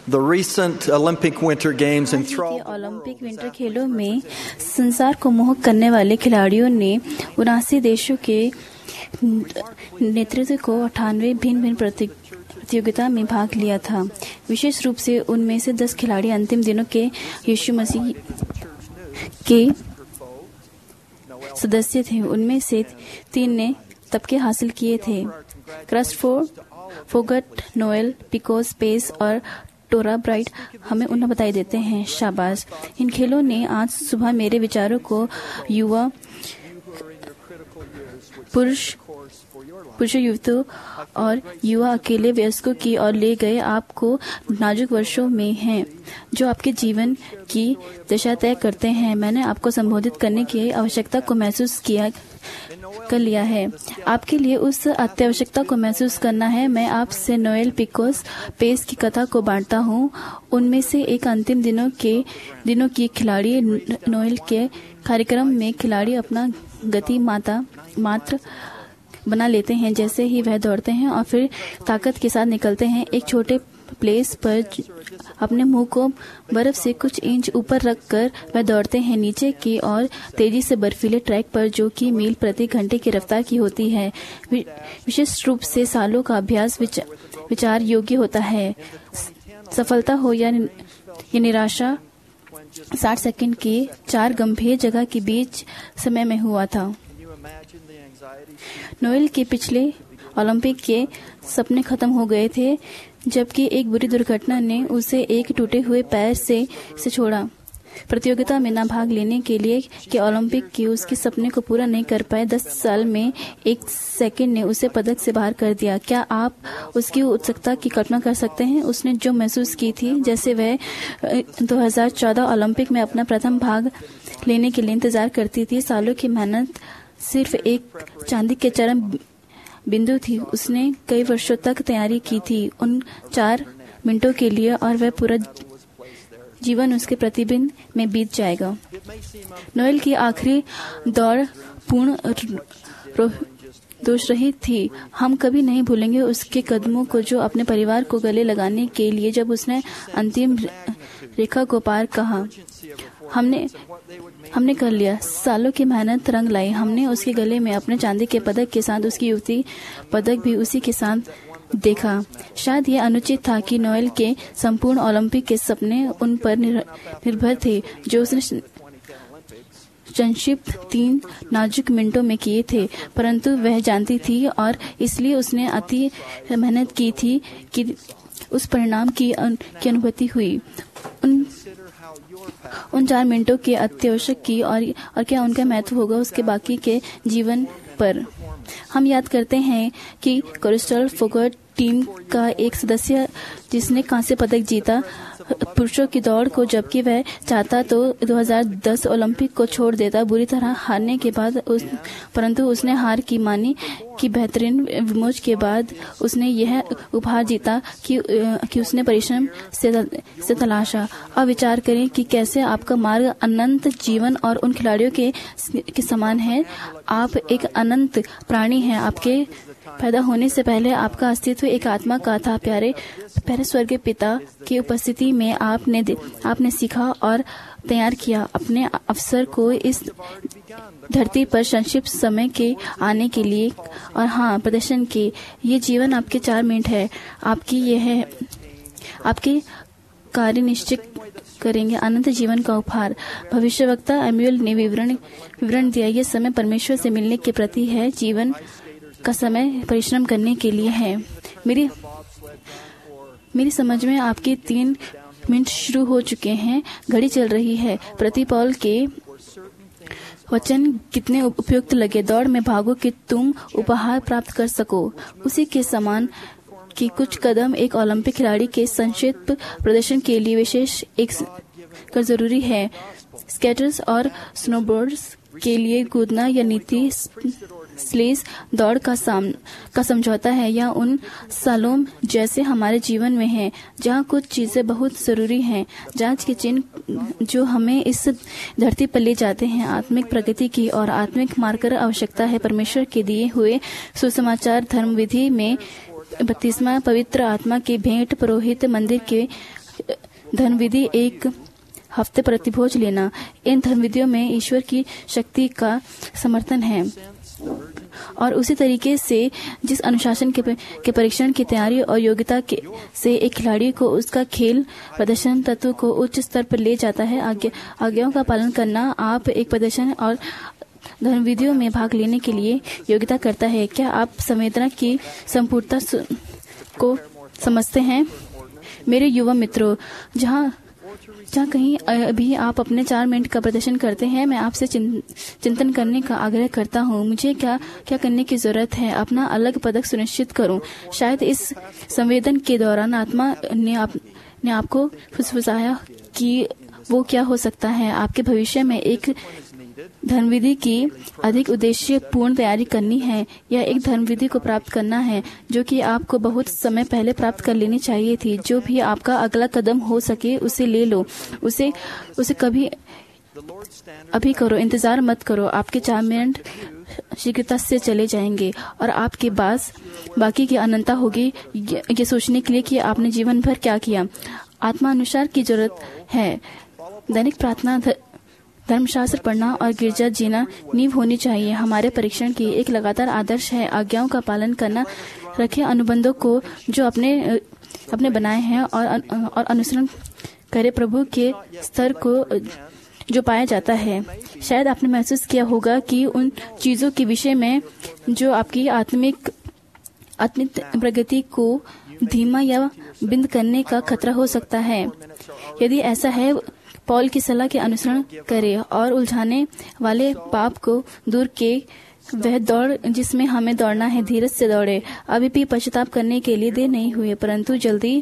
The recent Olympic Winter Games हाल ही के Olympic winter खेलों में संसार को मोहक करने वाले खिलाड़ियों ने 79 देशों के नेतृत्व को 98 भिन्न प्रतियोगिता में भाग लिया था। विशेष रूप से उनमें से 10 खिलाड़ी अंतिम दिनों के यीशु मसीह के सदस्य थे। उनमें से 3 ने तमगे हासिल किए थे, क्रिस्टोफर, नोएल, पिकोस, पेस और टोरा ब्राइट। हमें उन्हें बताई देते हैं, शाबाश। इन खेलों ने आज सुबह मेरे विचारों को युवा पुरुष युवकों और युवा अकेले वयस्कों की ओर ले गए। आपको नाजुक वर्षों में हैं जो आपके जीवन की दिशा तय करते हैं। मैंने आपको संबोधित करने की आवश्यकता को महसूस कर लिया है। आपके लिए उस अत्यावश्यकता को महसूस करना है। मैं आपसे नोएल, पिकोस, पेस की कथा को बांटता हूँ। उनमें से एक अंतिम दिनों की खिलाड़ी। नोएल के कार्यक्रम में खिलाड़ी अपना गति मात्र बना लेते हैं जैसे ही वह दौड़ते हैं और फिर ताकत के साथ निकलते हैं। एक छोटे प्लेस पर अपने मुंह को बर्फ से कुछ इंच ऊपर रखकर वह दौड़ते हैं नीचे की और तेजी से बर्फीले ट्रैक पर, जो कि मील प्रति घंटे की रफ्तार की होती है। विशेष रूप से सालों का अभ्यास विचार योग्य होता है। सफलता हो या निराशा 60 सेकंड की 4 गंभीर जगह के बीच समय में हुआ था। नोएल के पिछले ओलंपिक के सपने खत्म हो गए थे, जबकि एक बुरी दुर्घटना ने उसे एक टूटे हुए पैर से छोड़ा। प्रतियोगिता में न भाग लेने के लिए के ओलंपिक के उसके सपने को पूरा नहीं कर पाए। 10 साल में 1 सेकंड ने उसे पदक से बाहर कर दिया। क्या आप उसकी उत्सुकता की कल्पना कर सकते हैं? उसने जो महसूस की थी जैसे वह 2014 ओलंपिक में अपना प्रथम भाग लेने के लिए इंतजार करती थी। सालों की मेहनत सिर्फ एक चांदी के चरम बिंदु थी। उसने कई वर्षों तक तैयारी की थी उन 4 मिनटों के लिए, और वह पूरा जीवन उसके प्रतिबिंब में बीत जाएगा। नोएल की आखिरी दौड़ पूर्ण दोष रहित थी। हम कभी नहीं भूलेंगे उसके कदमों को जो अपने परिवार को गले लगाने के लिए जब उसने अंतिम रेखा को पार कहा। हमने कर लिया। सालों की मेहनत रंग लाई। हमने उसके गले में अपने चांदी के पदक के साथ उसकी युवती पदक भी उसी के साथ देखा। शायद यह अनुचित था कि नोएल के संपूर्ण ओलंपिक के सपने उन पर निर्भर थे, जो उसने संक्षिप्त 3 नाजुक मिनटों में किए थे, परंतु वह जानती थी और इसलिए उसने अति मेहनत की थी कि उस परिणाम की अनुभूति हुई। उन 4 मिनटों के अत्यावश्यक की और क्या उनका महत्व होगा उसके बाकी के जीवन पर। हम याद करते हैं कि क्रिस्टोफर टीम का एक सदस्य जिसने कांस्य पदक जीता पुरुषों की दौड़ को, जबकि वह चाहता तो 2010 ओलंपिक को छोड़ देता बुरी तरह हारने के बाद। परंतु उसने हार की मानी कि बेहतरीन विमोच के बाद उसने यह उपहार जीता कि उसने परिश्रम से तलाशा। अब विचार करें कि कैसे आपका मार्ग अनंत जीवन और उन खिलाड़ियों के समान है। आप एक अनंत प्राणी हैं। आपके पैदा होने से पहले आपका अस्तित्व एक आत्मा का था। प्यारे स्वर्गीय पिता की उपस्थिति में आपने सीखा और तैयार किया अपने अवसर को इस धरती पर संक्षिप्त समय के आने के लिए। और हाँ, प्रदर्शन के ये जीवन आपके 4 मिनट है। आपके कार्य निश्चित करेंगे अनंत जीवन का उपहार। भविष्यवक्ता एमुएल ने विवरण दिया। यह समय परमेश्वर से मिलने के प्रति है। जीवन का समय परिश्रम करने के लिए है। मेरी समझ में आपके 3 मिनट शुरू हो चुके हैं। घड़ी चल रही है। प्रति पॉल के वचन कितने उपयुक्त लगे। दौड़ में भागो कि तुम उपहार प्राप्त कर सको। उसी के समान कि कुछ कदम एक ओलंपिक खिलाड़ी के संक्षिप्त प्रदर्शन के लिए विशेष एक कर जरूरी है। स्केटर्स और स्नोबोर्डर्स के लिए कूदना या नीति स्लेज दौड़ का समझौता है, या उन सालों जैसे हमारे जीवन में है जहाँ कुछ चीजें बहुत जरूरी हैं, जांच के चिन्ह जो हमें इस धरती पर ले जाते हैं। आत्मिक प्रगति की और आत्मिक मार्कर आवश्यकता है। परमेश्वर के दिए हुए सुसमाचार धर्म विधि में बपतिस्मा पवित्र आत्मा की भेंट पुरोहित मंदिर के धर्मविधि एक हफ्ते प्रतिभोज लेना। इन धर्मविधियों में ईश्वर की शक्ति का समर्थन है और उसी तरीके से जिस अनुशासन के परीक्षण की तैयारी और योग्यता से एक खिलाड़ी को उसका खेल प्रदर्शन तत्व को उच्च स्तर पर ले जाता है, आज्ञाओं का पालन करना आप एक प्रदर्शन और धर्मविधियों में भाग लेने के लिए योग्यता करता है। क्या आप संवेदना की संपूर्णता को समझते हैं? मेरे युवा मित्रों, जहाँ कहीं अभी आप अपने 4 मिनट का प्रदर्शन करते हैं, मैं आपसे चिंतन करने का आग्रह करता हूँ। मुझे क्या करने की जरूरत है? अपना अलग पदक सुनिश्चित करूँ। शायद इस संवेदन के दौरान आत्मा ने आपको फुसफुसाया कि वो क्या हो सकता है। आपके भविष्य में एक धर्मविधि की अधिक उद्देश्य पूर्ण तैयारी करनी है या एक धर्मविधि को प्राप्त करना है जो कि आपको बहुत समय पहले प्राप्त कर लेनी चाहिए थी। जो भी आपका अगला कदम हो सके उसे ले लो, उसे कभी अभी करो, इंतजार मत करो। आपके 4 मिनट शीघ्रता से चले जाएंगे और आपके पास बाकी की अनंतता होगी ये सोचने के लिए कि आपने जीवन भर क्या किया। आत्मानुसार की जरूरत है। दैनिक प्रार्थना, धर्मशास्त्र पढ़ना और गिरजा जीना नींव होनी चाहिए। हमारे परीक्षण की एक लगातार आदर्श है आज्ञाओं का पालन करना। रखे अनुबंधों को जो अपने बनाए हैं और अनुसरण करे प्रभु के स्तर को जो पाया जाता है। शायद आपने महसूस किया होगा कि उन चीजों के विषय में जो आपकी आत्मिक प्रगति को धीमा या बिंद करने का खतरा हो सकता है। यदि ऐसा है, पॉल की सलाह के अनुसरण करे और उलझाने वाले पाप को दूर के वह दौड़ जिसमें हमें दौड़ना है, धीरज से दौड़े। अभी भी पश्चाताप करने के लिए देर नहीं हुई, परंतु जल्दी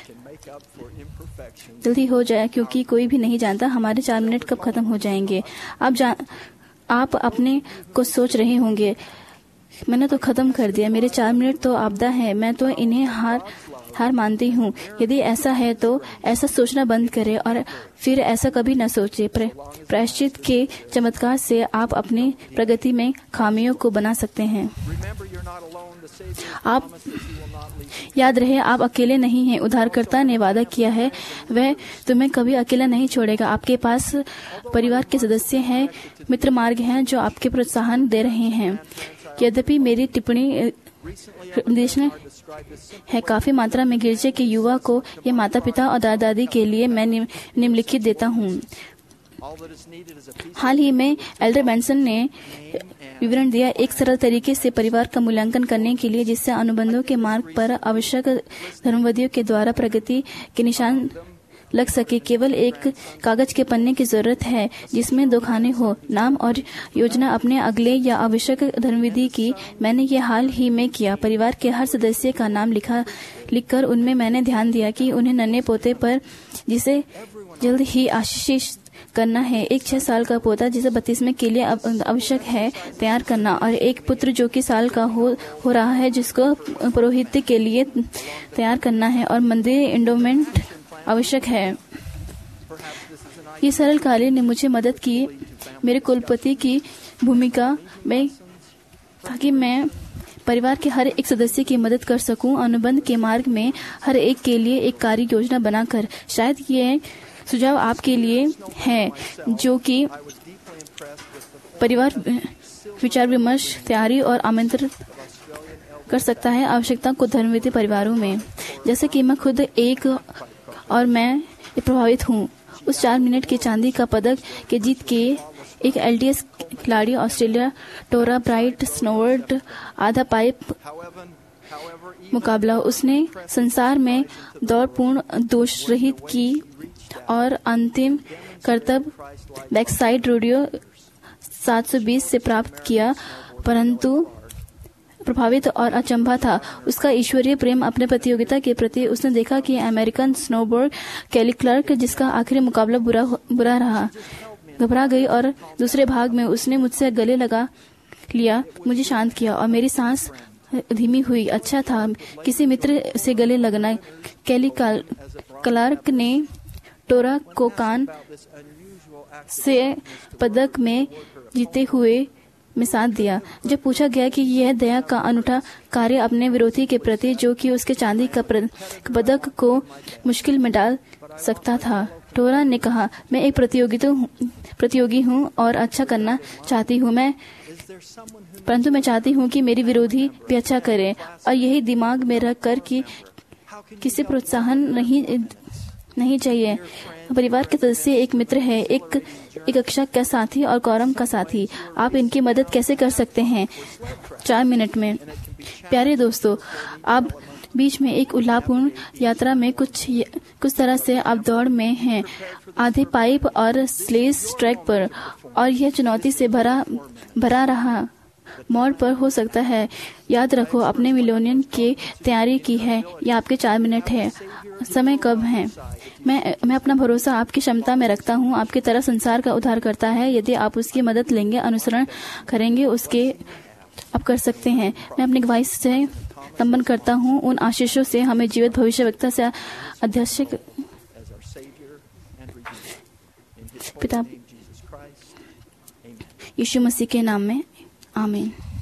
हो जाए, क्योंकि कोई भी नहीं जानता हमारे 4 मिनट कब खत्म हो जाएंगे। आप अपने को सोच रहे होंगे, मैंने तो खत्म कर दिया, मेरे 4 मिनट तो आपदा है, मैं तो इन्हें हार मानती हूँ। यदि ऐसा है तो ऐसा सोचना बंद करें और फिर ऐसा कभी न सोचे। प्रायश्चित के चमत्कार से आप अपनी प्रगति में खामियों को बना सकते हैं। आप याद रहे, आप अकेले नहीं हैं। उद्धारकर्ता ने वादा किया है, वह तुम्हें कभी अकेला नहीं छोड़ेगा। आपके पास परिवार के सदस्य हैं, मित्र मार्ग हैं जो आपके प्रोत्साहन दे रहे हैं। यद्यपि मेरी टिप्पणी है काफी मात्रा में गिरजे के युवा को ये माता पिता और दादा दादी के लिए मैं निम्नलिखित देता हूँ। हाल ही में एल्डर बेंसन ने विवरण दिया एक सरल तरीके से परिवार का मूल्यांकन करने के लिए, जिससे अनुबंधों के मार्ग पर आवश्यक धर्मविधियों के द्वारा प्रगति के निशान लग सके। केवल एक कागज के पन्ने की जरूरत है जिसमें 2 खाने हो, नाम और योजना अपने अगले या आवश्यक धर्मविधि की। मैंने ये हाल ही में किया। परिवार के हर सदस्य का नाम लिखकर उनमें मैंने ध्यान दिया कि उन्हें नन्हे पोते पर जिसे जल्द ही आशीष करना है, एक 6 साल का पोता जिसे बपतिस्मे के लिए आवश्यक है तैयार करना, और एक पुत्र जो कि साल का हो रहा है जिसको पुरोहित्य के लिए तैयार करना है, और मंदिर इंडोमेंट आवश्यक है। ये सरल कार्य ने मुझे मदद की मेरे कुलपति की भूमिका में, ताकि मैं परिवार के हर एक सदस्य की मदद कर सकूं अनुबंध के मार्ग में, हर एक के लिए एक कार्य योजना बनाकर। शायद ये सुझाव आपके लिए है जो कि परिवार विचार विमर्श, तैयारी और आमंत्रित कर सकता है आवश्यकता को धर्मविधि परिवारों में। जैसे कि मैं खुद एक और मैं प्रभावित हूँ। उस 4 मिनट के चांदी का पदक के जीत के एक LDS खिलाड़ी ऑस्ट्रेलिया टोरा ब्राइट स्नोवर्ड आधा पाइप मुकाबला उसने संसार में दौड़ पूर्ण दोष रहित की और अंतिम करतब बैकसाइड रोडियो 720 से प्राप्त किया, परंतु प्रभावित और अचंभा था उसका ईश्वरीय प्रेम अपने प्रतियोगिता के प्रति। उसने देखा कि अमेरिकन स्नोबोर्ड केली क्लर्क, जिसका आखिरी मुकाबला बुरा रहा, घबरा गई और दूसरे भाग में उसने मुझसे गले लगा लिया, मुझे शांत किया और मेरी सांस धीमी हुई। अच्छा था किसी मित्र से गले लगना। केली क्लर्क ने टोरा को कान से पदक में जीते हुए में साथ दिया। जब पूछा गया कि यह दया का अनूठा कार्य अपने विरोधी के प्रति, जो कि उसके चांदी का पदक को मुश्किल में डाल सकता था, टोरा ने कहा, मैं एक प्रतियोगी हूँ और अच्छा करना चाहती हूँ, परंतु मैं चाहती हूँ कि मेरी विरोधी भी अच्छा करे, और यही दिमाग में रख कर कि किसी प्रोत्साहन नहीं चाहिए। परिवार के सदस्य एक मित्र है, एक कक्षा का साथी और कॉरम का साथी। आप इनकी मदद कैसे कर सकते हैं? 4 मिनट में। प्यारे दोस्तों, आप बीच में एक उल्लापूर्ण यात्रा में कुछ तरह से आप दौड़ में हैं, आधे पाइप और स्लेज ट्रैक पर, और यह चुनौती से भरा रहा मोड़ पर हो सकता है। याद रखो, अपने मिलियन की तैयारी की है। यह आपके 4 मिनट है। समय कब है? मैं अपना भरोसा आपकी क्षमता में रखता हूँ। आपकी तरह संसार का उद्धार करता है। यदि आप उसकी मदद लेंगे, अनुसरण करेंगे, उसके आप कर सकते हैं। मैं अपनी गवाही से नमन करता हूँ उन आशीषों से हमें जीवित भविष्यवक्ता से अध्यक्ष पिता यीशु मसीह के नाम में, आमीन।